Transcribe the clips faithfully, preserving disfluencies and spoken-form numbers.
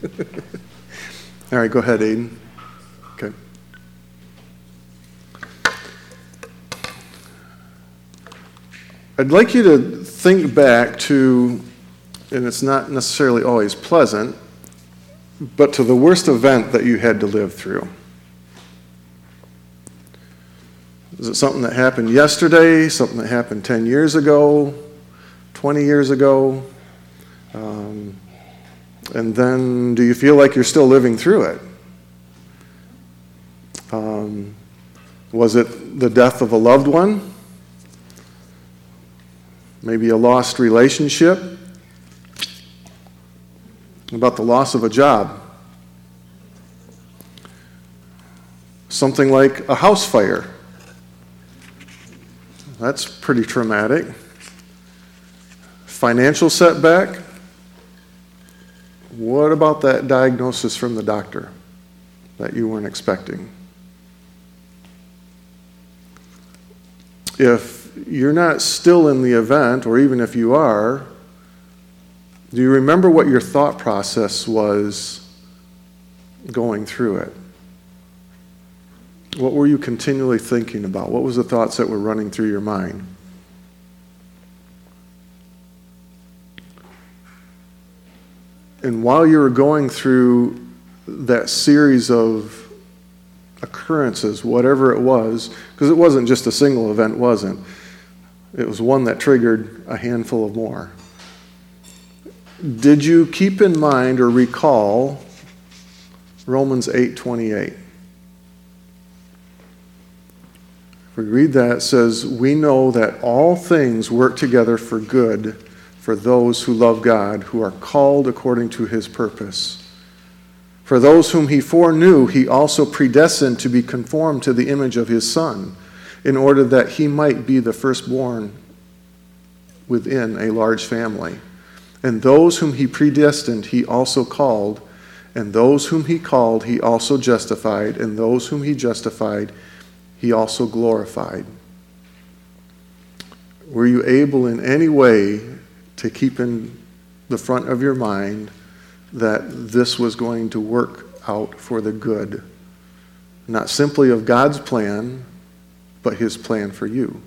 All right, go ahead, Aiden. Okay. I'd like you to think back to, and it's not necessarily always pleasant, but to the worst event that you had to live through. Is it something that happened yesterday, something that happened ten years ago, twenty years ago? Um, and then do you feel like you're still living through it? Um, was it the death of a loved one? Maybe a lost relationship? About the loss of a job? Something like a house fire. That's pretty traumatic. Financial setback? What about that diagnosis from the doctor that you weren't expecting? If you're not still in the event, or even if you are, do you remember what your thought process was going through it? What were you continually thinking about? What was the thoughts that were running through your mind? And while you were going through that series of occurrences, whatever it was, because it wasn't just a single event, wasn't. It was one that triggered a handful of more. Did you keep in mind or recall Romans eight twenty-eight? If we read that, it says, "We know that all things work together for good for those who love God, who are called according to his purpose. For those whom he foreknew, he also predestined to be conformed to the image of his Son, in order that he might be the firstborn within a large family. And those whom he predestined, he also called. And those whom he called, he also justified. And those whom he justified, he also glorified." Were you able in any way to keep in the front of your mind that this was going to work out for the good, not simply of God's plan, but his plan for you?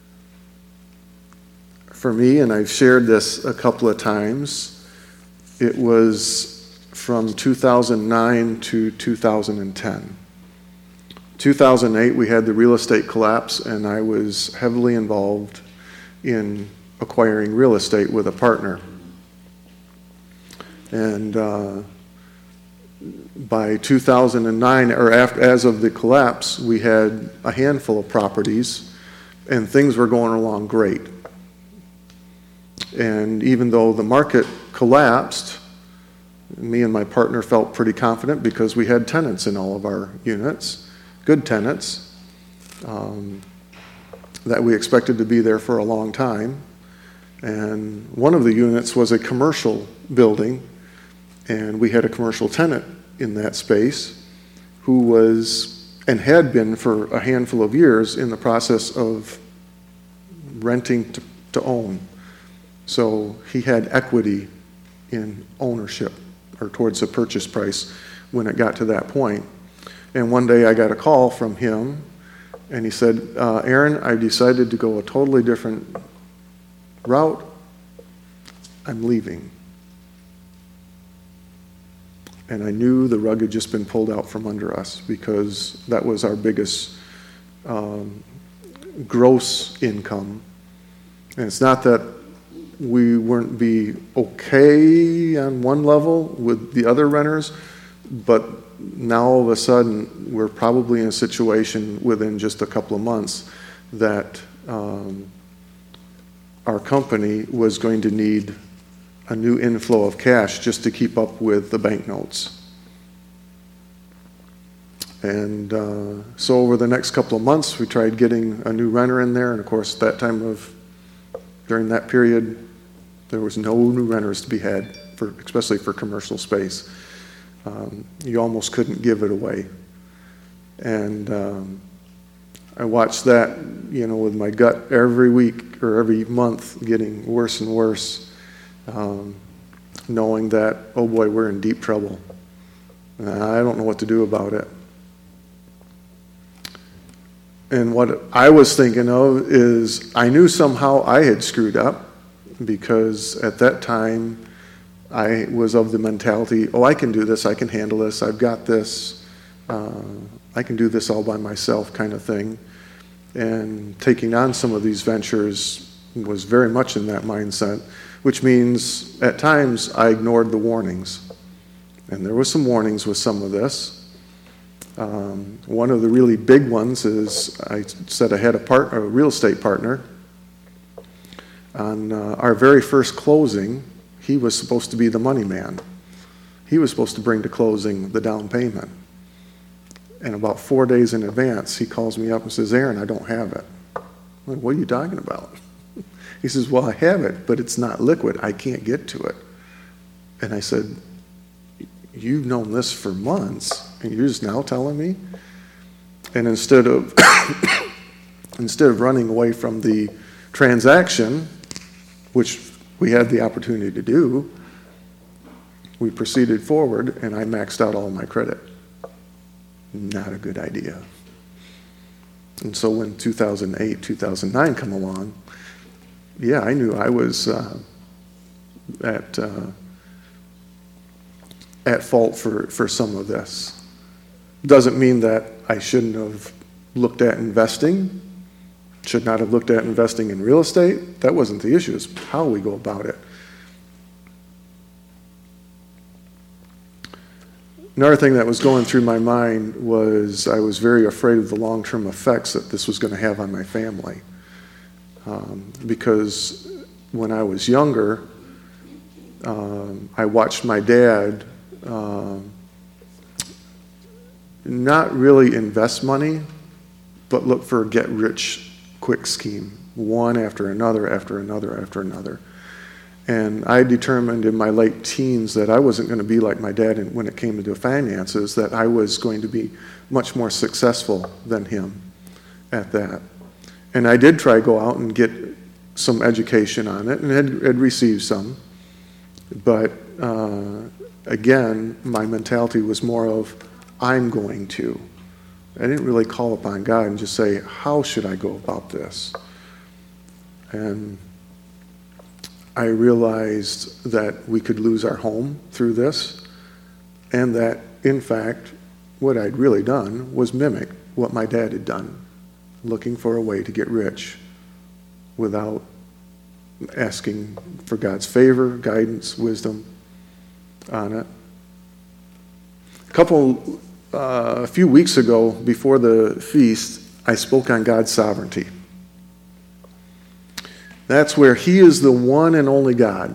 For me, and I've shared this a couple of times, it was from two thousand nine to two thousand ten. two thousand eight, we had the real estate collapse, and I was heavily involved in acquiring real estate with a partner. And uh, by two thousand nine, or after, as of the collapse, we had a handful of properties, and things were going along great. And even though the market collapsed, me and my partner felt pretty confident because we had tenants in all of our units, good tenants, um, that we expected to be there for a long time. And one of the units was a commercial building, and we had a commercial tenant in that space who was, and had been for a handful of years, in the process of renting to, to own. So he had equity in ownership, or towards the purchase price when it got to that point. And one day I got a call from him, and he said, uh, "Aaron, I decided to go a totally different route. I'm leaving." And I knew the rug had just been pulled out from under us, because that was our biggest um, gross income. And it's not that we weren't be okay on one level with the other renters, but now all of a sudden we're probably in a situation within just a couple of months that um, our company was going to need a new inflow of cash just to keep up with the banknotes. And uh, so over the next couple of months, we tried getting a new renter in there. And of course, that time of, during that period, there was no new renters to be had, for, especially for commercial space. Um, you almost couldn't give it away. And um, I watched that, you know, with my gut every week or every month getting worse and worse. Um, knowing that, oh boy, we're in deep trouble. I don't know what to do about it. And what I was thinking of is I knew somehow I had screwed up, because at that time I was of the mentality, oh, I can do this, I can handle this, I've got this, uh, I can do this all by myself kind of thing. And taking on some of these ventures was very much in that mindset, which means at times I ignored the warnings. And there were some warnings with some of this. Um, one of the really big ones is I said I had a, part, a real estate partner. On uh, our very first closing, he was supposed to be the money man. He was supposed to bring to closing the down payment. And about four days in advance, he calls me up and says, Aaron, I don't have it. I'm like, what are you talking about? He says, well, I have it, but it's not liquid. I can't get to it. And I said, you've known this for months, and you're just now telling me? And instead of instead of running away from the transaction, which we had the opportunity to do, we proceeded forward, and I maxed out all my credit. Not a good idea. And so when two thousand eight, two thousand nine come along, yeah, I knew I was uh, at uh, at fault for, for some of this. Doesn't mean that I shouldn't have looked at investing, should not have looked at investing in real estate. That wasn't the issue. It's how we go about it. Another thing that was going through my mind was I was very afraid of the long-term effects that this was going to have on my family. Um, because when I was younger, um, I watched my dad um, not really invest money, but look for a get-rich-quick scheme, one after another, after another, after another. And I determined in my late teens that I wasn't going to be like my dad when it came to finances, that I was going to be much more successful than him at that. And I did try to go out and get some education on it, and had, had received some. But uh, again, my mentality was more of, I'm going to. I didn't really call upon God and just say, how should I go about this? And I realized that we could lose our home through this, and that, in fact, what I'd really done was mimic what my dad had done, looking for a way to get rich without asking for God's favor, guidance, wisdom on it. A couple, uh, a few weeks ago, before the feast, I spoke on God's sovereignty. That's where He is the one and only God.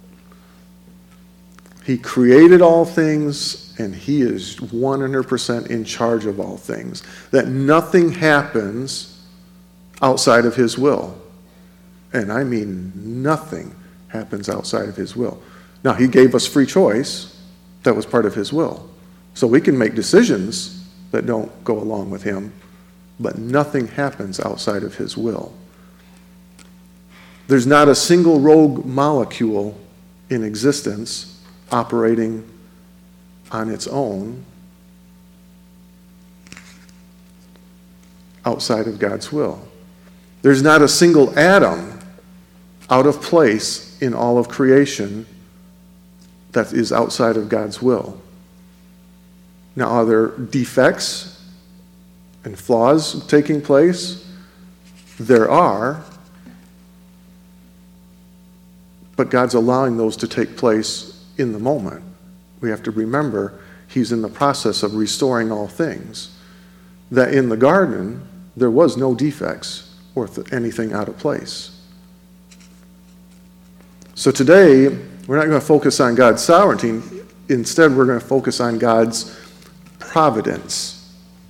He created all things, and He is one hundred percent in charge of all things. That nothing happens outside of His will. And I mean nothing happens outside of His will. Now, He gave us free choice. That was part of His will. So we can make decisions that don't go along with Him, but nothing happens outside of His will. There's not a single rogue molecule in existence operating on its own outside of God's will. There's not a single atom out of place in all of creation that is outside of God's will. Now, are there defects and flaws taking place? There are. But God's allowing those to take place in the moment. We have to remember He's in the process of restoring all things. That in the garden, there was no defects or th- anything out of place. So today, we're not going to focus on God's sovereignty. Instead, we're going to focus on God's providence.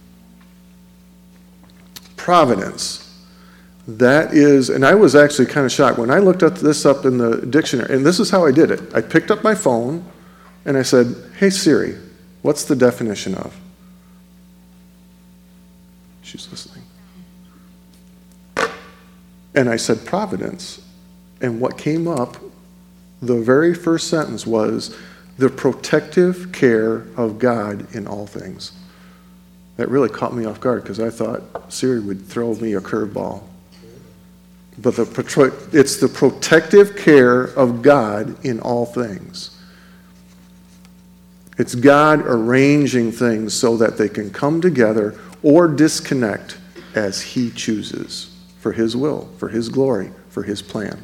Providence. That is, and I was actually kind of shocked when I looked up this up in the dictionary, and this is how I did it. I picked up my phone and I said, hey Siri, what's the definition of? She's listening. And I said providence. And what came up, the very first sentence was, the protective care of God in all things. That really caught me off guard because I thought Siri would throw me a curveball. But the, it's the protective care of God in all things. It's God arranging things so that they can come together or disconnect as He chooses, for His will, for His glory, for His plan.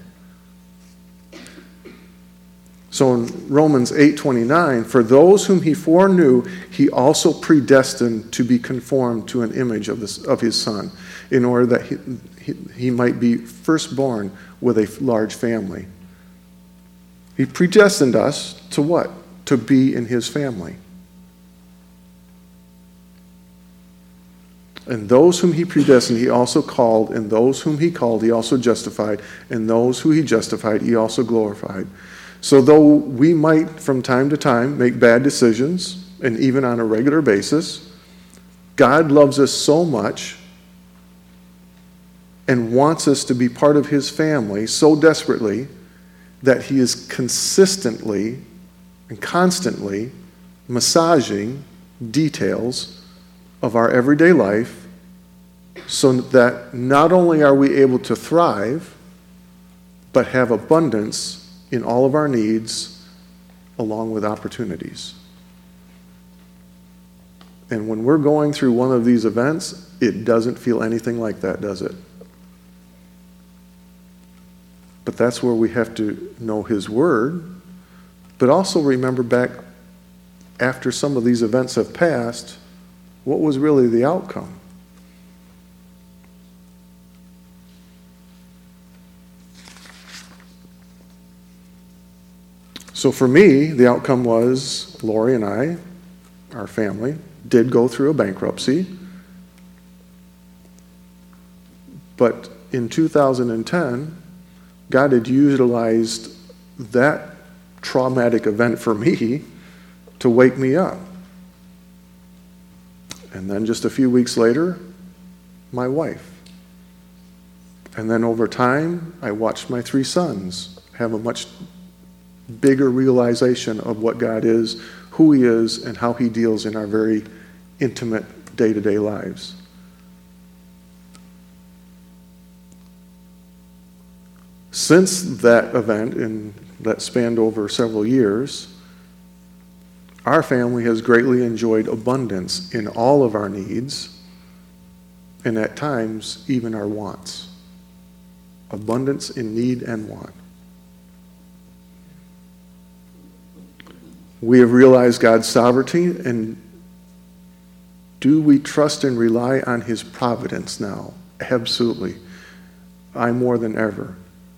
So in Romans eight twenty-nine, for those whom He foreknew, He also predestined to be conformed to an image of, this, of His Son, in order that he, he, he might be firstborn with a large family. He predestined us to what? To be in His family. And those whom He predestined, He also called, and those whom He called, He also justified, and those who He justified, He also glorified. So though we might from time to time make bad decisions, and even on a regular basis, God loves us so much and wants us to be part of His family so desperately that He is consistently and constantly massaging details of our everyday life so that not only are we able to thrive, but have abundance in all of our needs, along with opportunities. And when we're going through one of these events, it doesn't feel anything like that, does it? But that's where we have to know His Word, but also remember back after some of these events have passed, what was really the outcome? So for me, the outcome was Lori and I, our family, did go through a bankruptcy. But in two thousand ten, God had utilized that traumatic event for me to wake me up. And then just a few weeks later, my wife. And then over time, I watched my three sons have a much bigger realization of what God is, who He is, and how He deals in our very intimate day-to-day lives. Since that event, and that spanned over several years, our family has greatly enjoyed abundance in all of our needs, and at times, even our wants. Abundance in need and want. We have realized God's sovereignty, and do we trust and rely on His providence now? Absolutely. I more than ever.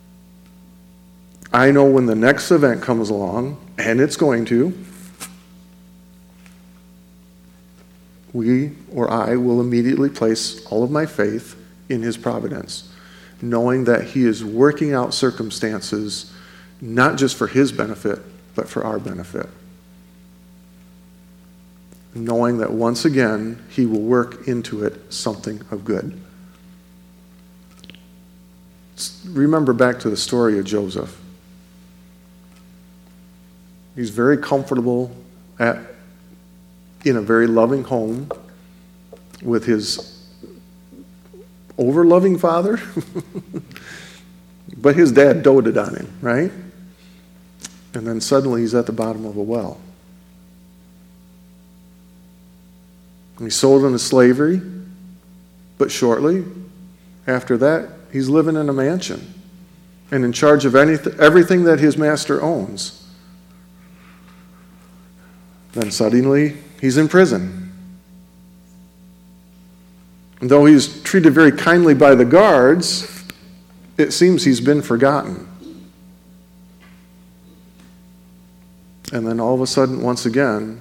I know when the next event comes along, and it's going to, we or I will immediately place all of my faith in His providence, knowing that He is working out circumstances not just for His benefit, but for our benefit. Knowing that once again, He will work into it something of good. Remember back to the story of Joseph. He's very comfortable at, in a very loving home with his over-loving father. But his dad doted on him, right? And then suddenly he's at the bottom of a well. He's sold into slavery, but shortly after that, he's living in a mansion and in charge of anything, everything that his master owns. Then suddenly, he's in prison. And though he's treated very kindly by the guards, it seems he's been forgotten. And then all of a sudden, once again,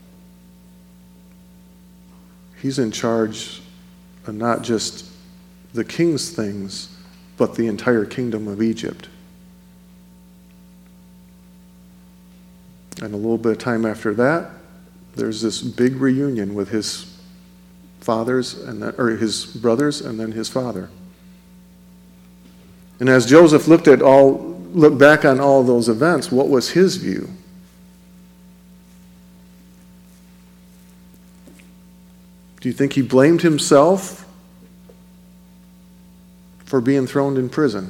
he's in charge of not just the king's things, but the entire kingdom of Egypt. And a little bit of time after that, there's this big reunion with his fathers and then, or his brothers and then his father. And as Joseph looked at all look back on all those events, what was his view? Do you think he blamed himself for being thrown in prison?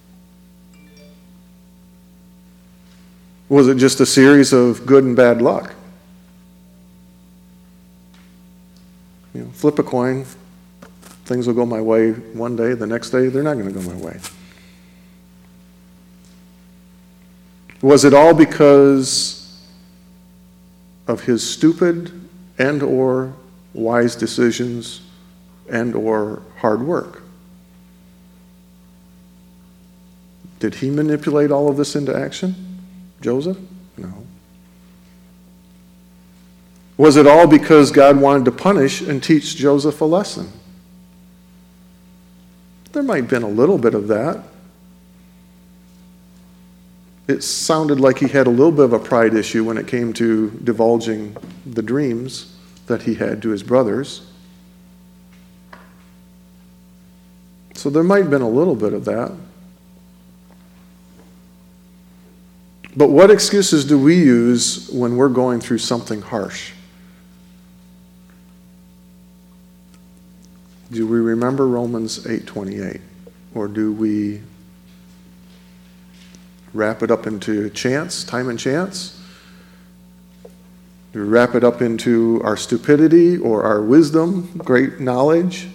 Was it just a series of good and bad luck? You know, flip a coin, things will go my way one day, the next day they're not going to go my way. Was it all because of his stupid and or wise decisions and or hard work? Did he manipulate all of this into action, Joseph? No. Was it all because God wanted to punish and teach Joseph a lesson? There might have been a little bit of that. It sounded like he had a little bit of a pride issue when it came to divulging the dreams that he had to his brothers. So there might have been a little bit of that. But what excuses do we use when we're going through something harsh? Do we remember Romans eight twenty-eight? Or do we wrap it up into chance, time and chance? Do we wrap it up into our stupidity or our wisdom, great knowledge?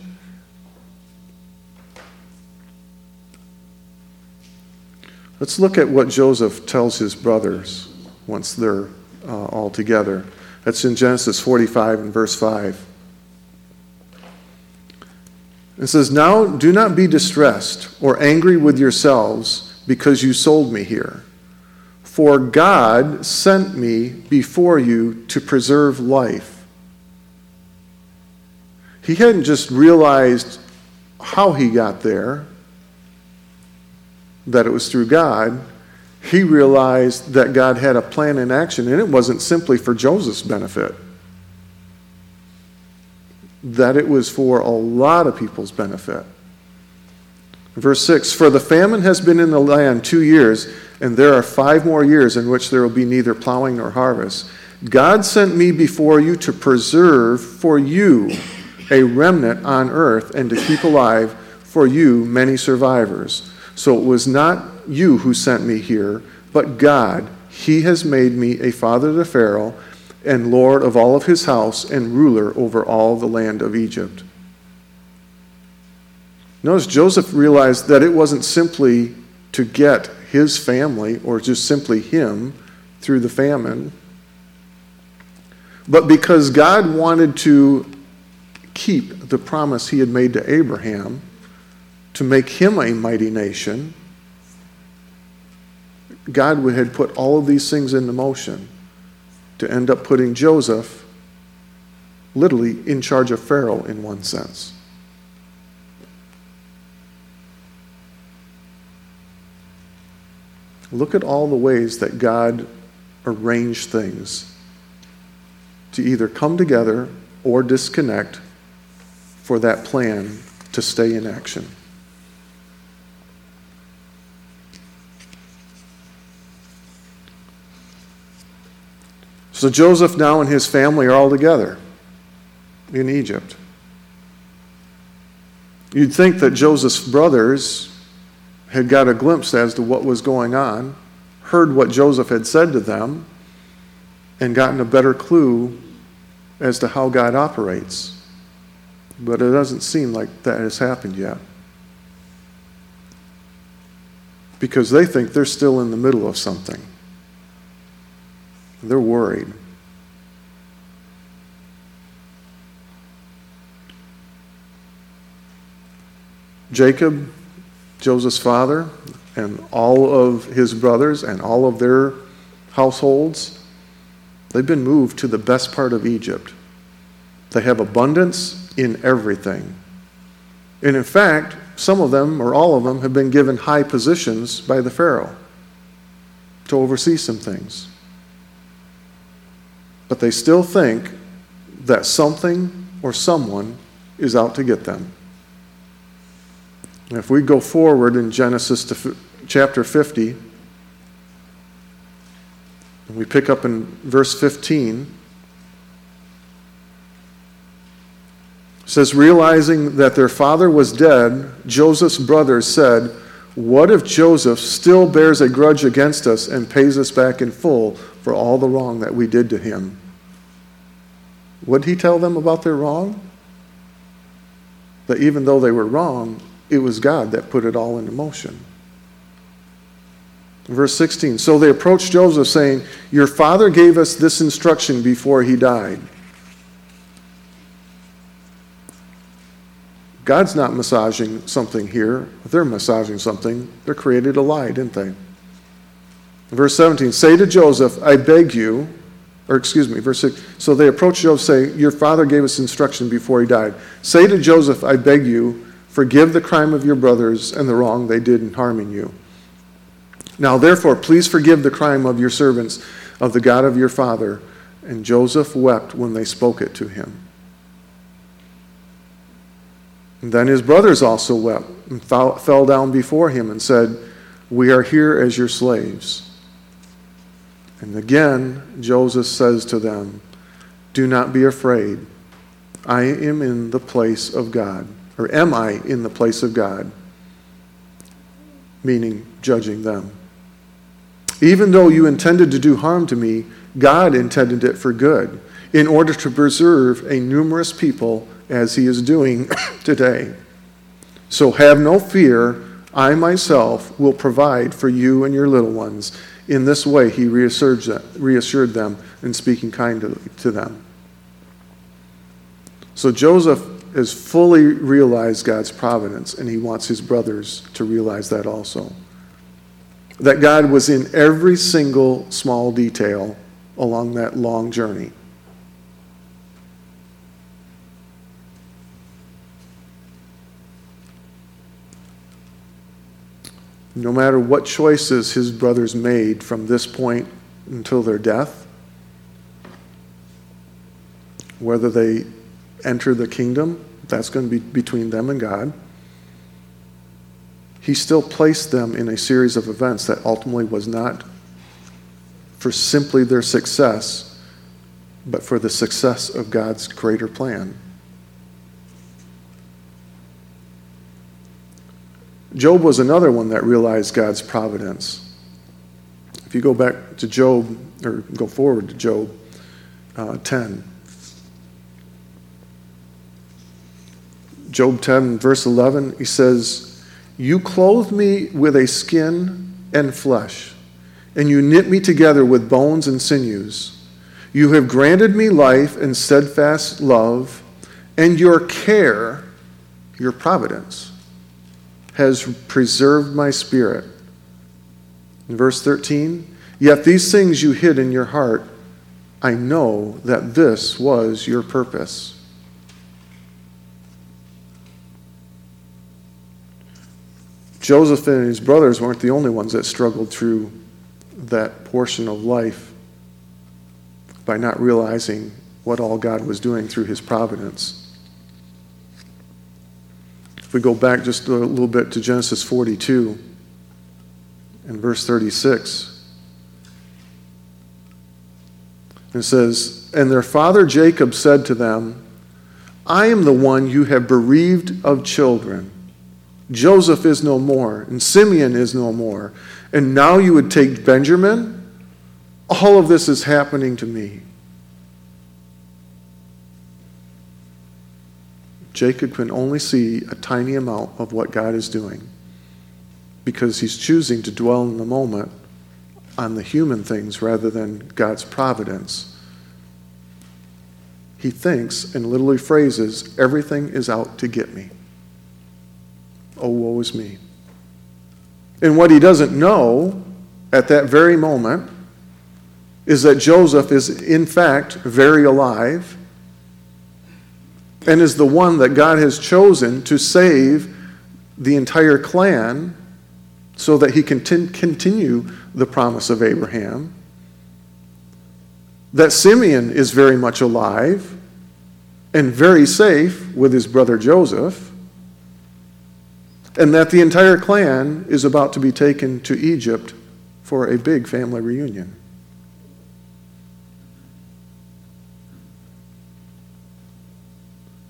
Let's look at what Joseph tells his brothers once they're uh, all together. That's in Genesis forty-five and verse five. It says, "Now do not be distressed or angry with yourselves because you sold me here. For God sent me before you to preserve life." He hadn't just realized how he got there, that it was through God. He realized that God had a plan in action, and it wasn't simply for Joseph's benefit. That it was for a lot of people's benefit. Verse six, "For the famine has been in the land two years, and there are five more years in which there will be neither plowing nor harvest. God sent me before you to preserve for you a remnant on earth and to keep alive for you many survivors. So it was not you who sent me here, but God. He has made me a father to Pharaoh and Lord of all of his house and ruler over all the land of Egypt." Notice Joseph realized that it wasn't simply to get his family or just simply him through the famine, but because God wanted to keep the promise he had made to Abraham to make him a mighty nation. God had put all of these things into motion to end up putting Joseph literally in charge of Pharaoh in one sense. Look at all the ways that God arranged things to either come together or disconnect for that plan to stay in action. So Joseph now and his family are all together in Egypt. You'd think that Joseph's brothers had got a glimpse as to what was going on, heard what Joseph had said to them, and gotten a better clue as to how God operates. But it doesn't seem like that has happened yet. Because they think they're still in the middle of something. They're worried. Jacob, Joseph's father, and all of his brothers and all of their households, they've been moved to the best part of Egypt. They have abundance in everything. And in fact, some of them, or all of them, have been given high positions by the Pharaoh to oversee some things. But they still think that something or someone is out to get them. And if we go forward in Genesis to chapter fifty, And we pick up in verse fifteen. It says, realizing that their father was dead, Joseph's brothers said, what if Joseph still bears a grudge against us and pays us back in full for all the wrong that we did to him? What did he tell them about their wrong? That even though they were wrong, it was God that put it all into motion. Verse sixteen, so they approached Joseph saying, your father gave us this instruction before he died. God's not massaging something here. They're massaging something. They created a lie, didn't they? Verse seventeen, say to Joseph, I beg you, or excuse me, verse six, so they approached Joseph saying, your father gave us instruction before he died. Say to Joseph, I beg you, forgive the crime of your brothers and the wrong they did in harming you. Now therefore, please forgive the crime of your servants, of the God of your father. And Joseph wept when they spoke it to him. And then his brothers also wept and fell down before him and said, we are here as your slaves. And again, Joseph says to them, do not be afraid. I am in the place of God. Or am I in the place of God? Meaning judging them. Even though you intended to do harm to me, God intended it for good, in order to preserve a numerous people as he is doing today. So have no fear. I myself will provide for you and your little ones. In this way, he reassured them in speaking kindly to them. So Joseph has fully realized God's providence, and he wants his brothers to realize that also. That God was in every single small detail along that long journey. No matter what choices his brothers made from this point until their death, whether they enter the kingdom, that's going to be between them and God. He still placed them in a series of events that ultimately was not for simply their success, but for the success of God's greater plan. Job was another one that realized God's providence. If you go back to Job, or go forward to Job uh, ten. Job ten, verse eleven, he says, you clothed me with a skin and flesh, and you knit me together with bones and sinews. You have granted me life and steadfast love, and your care, your providence, has preserved my spirit. In verse thirteen, yet these things you hid in your heart, I know that this was your purpose. Joseph and his brothers weren't the only ones that struggled through that portion of life by not realizing what all God was doing through his providence. If we go back just a little bit to Genesis forty-two and verse thirty-six, it says, and their father Jacob said to them, I am the one you have bereaved of children. Joseph is no more, and Simeon is no more, and now you would take Benjamin? All of this is happening to me. Jacob can only see a tiny amount of what God is doing because he's choosing to dwell in the moment on the human things rather than God's providence. He thinks and literally phrases, everything is out to get me. Oh, woe is me. And what he doesn't know at that very moment is that Joseph is in fact very alive and is the one that God has chosen to save the entire clan so that he can t- continue the promise of Abraham. That Simeon is very much alive and very safe with his brother Joseph. And that the entire clan is about to be taken to Egypt for a big family reunion.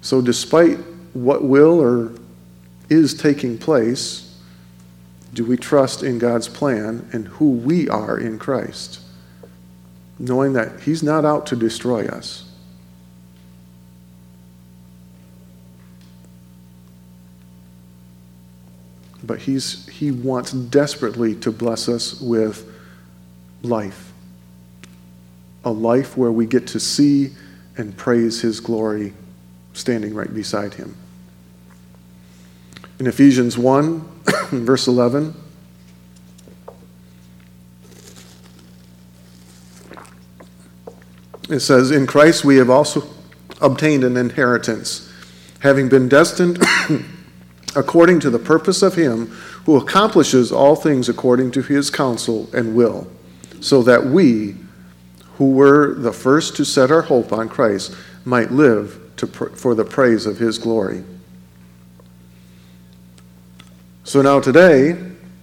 So despite what will or is taking place, do we trust in God's plan and who we are in Christ, knowing that he's not out to destroy us? But he's, he wants desperately to bless us with life. A life where we get to see and praise his glory standing right beside him. In Ephesians one, verse eleven, it says, "In Christ we have also obtained an inheritance, having been destined according to the purpose of him who accomplishes all things according to his counsel and will, so that we, who were the first to set our hope on Christ, might live to pr- for the praise of his glory." So now today,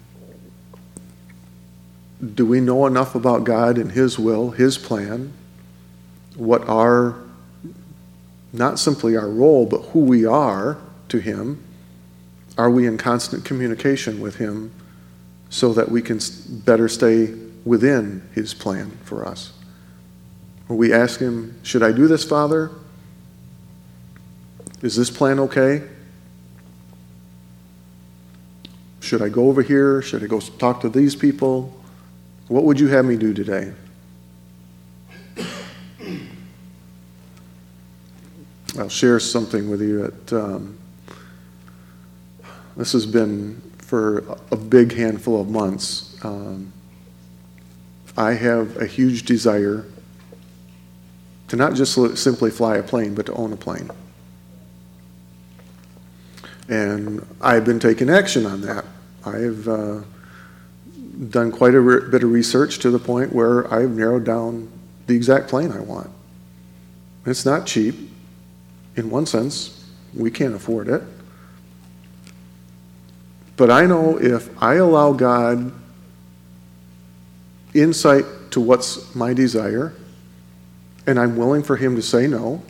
do we know enough about God and his will, his plan, what our, not simply our role, but who we are to him? Are we in constant communication with him so that we can better stay within his plan for us? Or we ask him, should I do this, Father? Is this plan okay? Should I go over here? Should I go talk to these people? What would you have me do today? I'll share something with you that um, this has been for a big handful of months. Um, I have a huge desire to not just simply fly a plane, but to own a plane. And I've been taking action on that. I've uh, done quite a re- bit of research to the point where I've narrowed down the exact plane I want. It's not cheap. In one sense, we can't afford it. But I know if I allow God insight to what's my desire, and I'm willing for him to say no,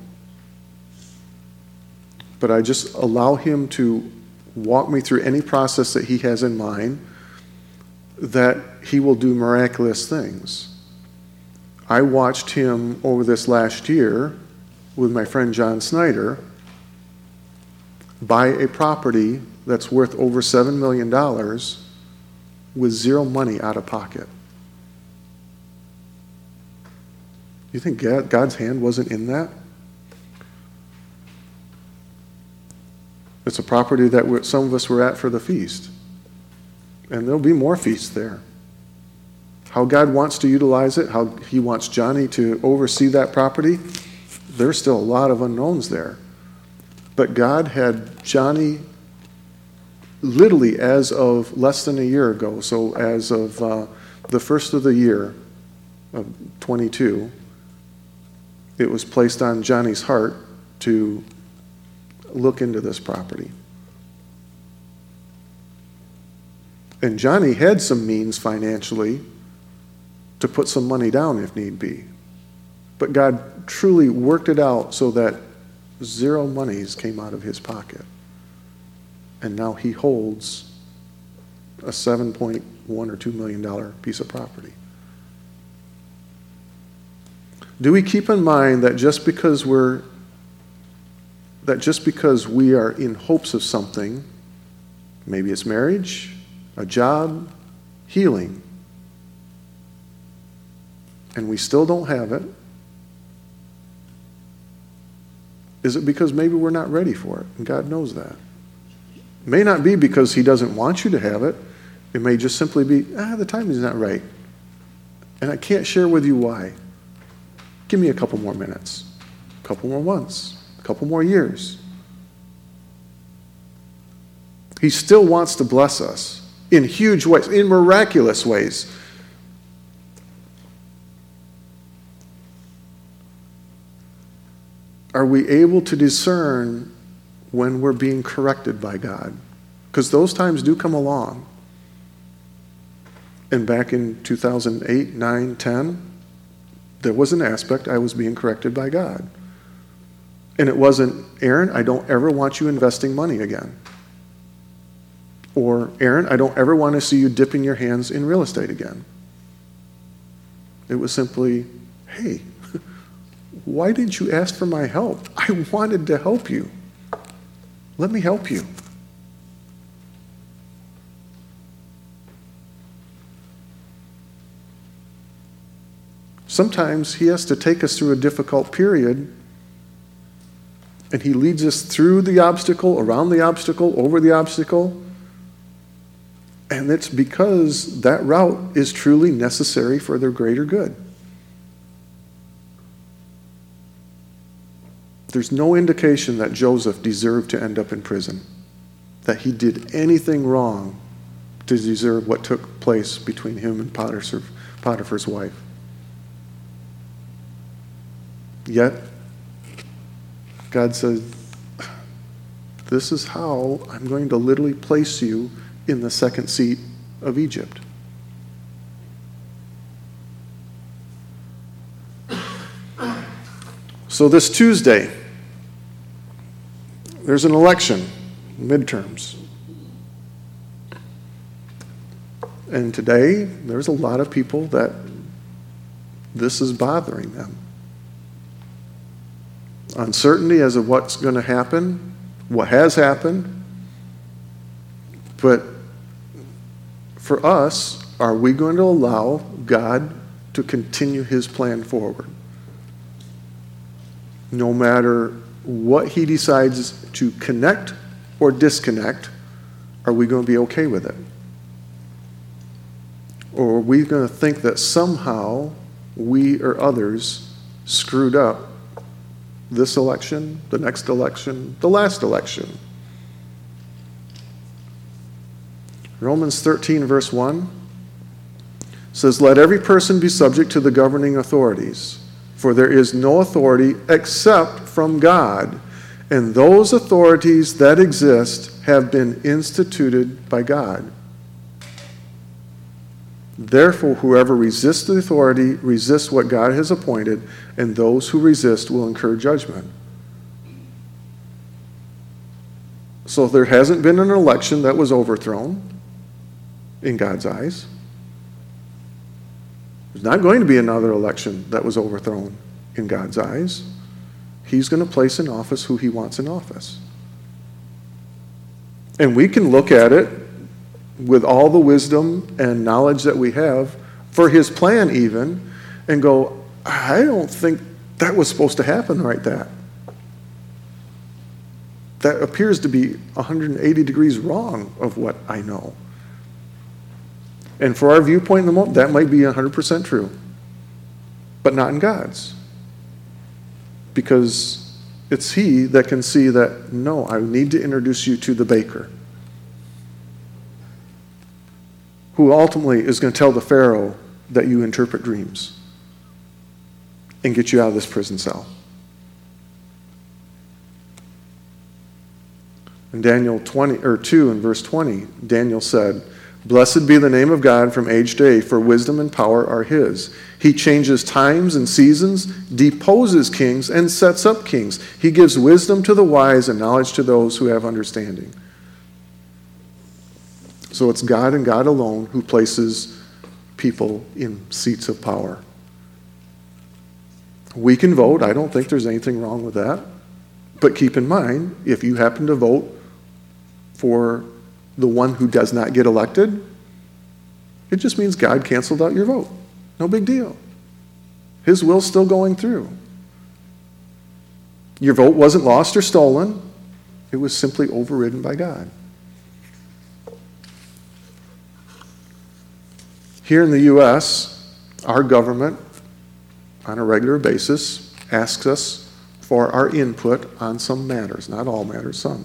but I just allow him to walk me through any process that he has in mind, that he will do miraculous things. I watched him over this last year with my friend John Snyder buy a property that's worth over seven million dollars with zero money out of pocket. You think God's hand wasn't in that? It's a property that some of us were at for the feast. And there'll be more feasts there. How God wants to utilize it, how he wants Johnny to oversee that property, there's still a lot of unknowns there. But God had Johnny literally as of less than a year ago, so as of uh, the first of the year of twenty-two, it was placed on Johnny's heart to look into this property. And Johnny had some means financially to put some money down if need be. But God truly worked it out so that zero monies came out of his pocket. And now he holds a seven point one or two million dollar piece of property. Do we keep in mind that just because we're that just because we are in hopes of something, maybe it's marriage, a job, healing, and we still don't have it, is it because maybe we're not ready for it? And God knows that. It may not be because he doesn't want you to have it. It may just simply be, ah, the timing is not right. And I can't share with you why. Give me a couple more minutes, a couple more months, a couple more years. He still wants to bless us in huge ways, in miraculous ways. Are we able to discern when we're being corrected by God? Because those times do come along. And back in two thousand eight, nine, ten, there was an aspect I was being corrected by God. And it wasn't, Aaron, I don't ever want you investing money again. Or, Aaron, I don't ever want to see you dipping your hands in real estate again. It was simply, hey, why didn't you ask for my help? I wanted to help you. Let me help you. Sometimes he has to take us through a difficult period, and he leads us through the obstacle, around the obstacle, over the obstacle, and it's because that route is truly necessary for their greater good. There's no indication that Joseph deserved to end up in prison, that he did anything wrong to deserve what took place between him and Potiphar's wife. Yet, God says, this is how I'm going to literally place you in the second seat of Egypt. So this Tuesday, there's an election, midterms. And today, there's a lot of people that this is bothering them. Uncertainty as to what's going to happen, what has happened. But for us, are we going to allow God to continue his plan forward? No matter what he decides to connect or disconnect, are we going to be okay with it? Or are we going to think that somehow we or others screwed up this election, the next election, the last election? Romans thirteen, verse one says, "Let every person be subject to the governing authorities, for there is no authority except from God, and those authorities that exist have been instituted by God. Therefore, whoever resists the authority resists what God has appointed, and those who resist will incur judgment." So there hasn't been an election that was overthrown in God's eyes. There's not going to be another election that was overthrown in God's eyes. He's going to place in office who he wants in office. And we can look at it with all the wisdom and knowledge that we have for his plan even, and go, I don't think that was supposed to happen right that. That appears to be one hundred eighty degrees wrong of what I know. And for our viewpoint in the moment, that might be one hundred percent true, but not in God's. Because it's he that can see that, no, I need to introduce you to the baker, who ultimately is going to tell the Pharaoh that you interpret dreams and get you out of this prison cell. In Daniel twenty or two in verse twenty, Daniel said, "Blessed be the name of God from age to age, for wisdom and power are his. He changes times and seasons, deposes kings, and sets up kings. He gives wisdom to the wise and knowledge to those who have understanding." So it's God and God alone who places people in seats of power. We can vote. I don't think there's anything wrong with that. But keep in mind, if you happen to vote for the one who does not get elected, it just means God canceled out your vote. No big deal. His will's still going through. Your vote wasn't lost or stolen. It was simply overridden by God. Here in the U S, our government, on a regular basis, asks us for our input on some matters, not all matters, some.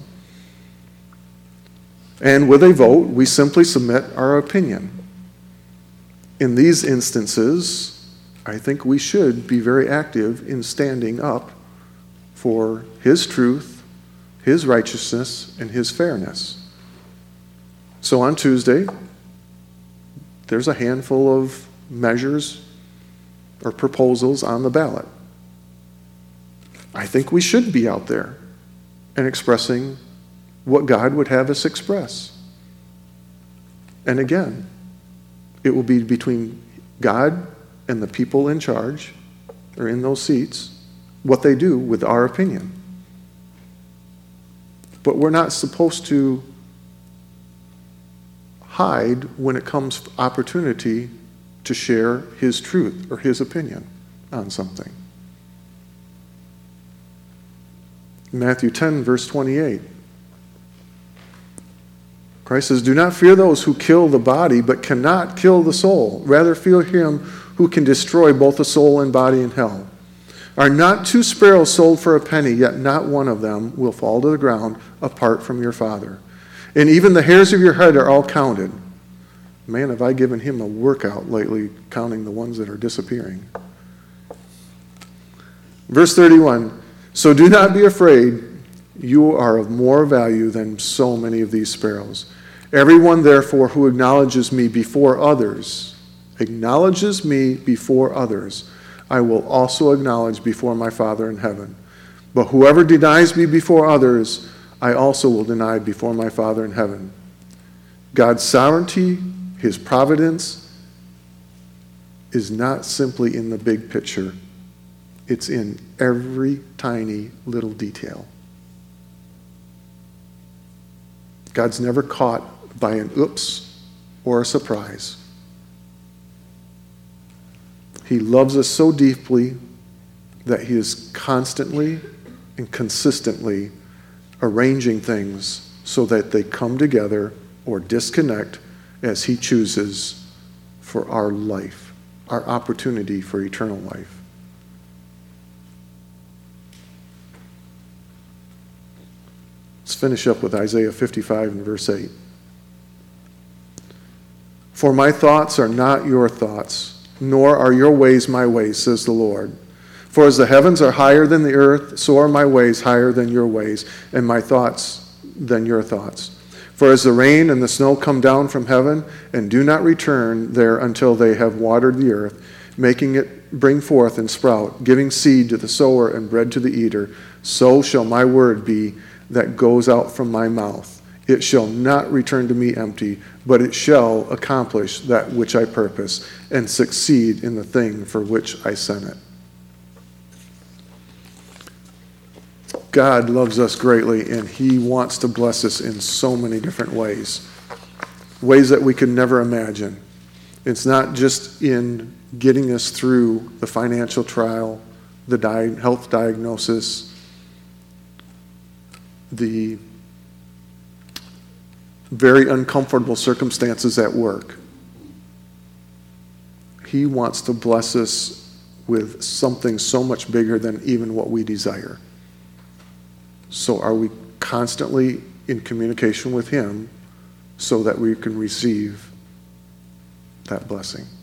And with a vote, we simply submit our opinion. In these instances, I think we should be very active in standing up for his truth, his righteousness, and his fairness. So on Tuesday, there's a handful of measures or proposals on the ballot. I think we should be out there and expressing what God would have us express. And again, it will be between God and the people in charge, or in those seats, what they do with our opinion. But we're not supposed to hide when it comes to opportunity to share his truth or his opinion on something. Matthew ten, verse twenty-eight. Christ says, "Do not fear those who kill the body, but cannot kill the soul. Rather fear him who can destroy both the soul and body in hell. Are not two sparrows sold for a penny, yet not one of them will fall to the ground apart from your Father. And even the hairs of your head are all counted." Man, have I given him a workout lately, counting the ones that are disappearing. Verse thirty-one, "So do not be afraid. You are of more value than so many of these sparrows. Everyone, therefore, who acknowledges me before others, acknowledges me before others, I will also acknowledge before my Father in heaven. But whoever denies me before others, I also will deny before my Father in heaven." God's sovereignty, his providence, is not simply in the big picture. It's in every tiny little detail. God's never caught by an oops or a surprise. He loves us so deeply that he is constantly and consistently arranging things so that they come together or disconnect as he chooses for our life, our opportunity for eternal life. Let's finish up with Isaiah fifty-five and verse eight. "For my thoughts are not your thoughts, nor are your ways my ways, says the Lord. For as the heavens are higher than the earth, so are my ways higher than your ways, and my thoughts than your thoughts. For as the rain and the snow come down from heaven, and do not return there until they have watered the earth, making it bring forth and sprout, giving seed to the sower and bread to the eater, so shall my word be that goes out from my mouth. It shall not return to me empty, but it shall accomplish that which I purpose, and succeed in the thing for which I sent it." God loves us greatly, and he wants to bless us in so many different ways, ways that we could never imagine. It's not just in getting us through the financial trial, the di- health diagnosis, the very uncomfortable circumstances at work. He wants to bless us with something so much bigger than even what we desire. So are we constantly in communication with him so that we can receive that blessing?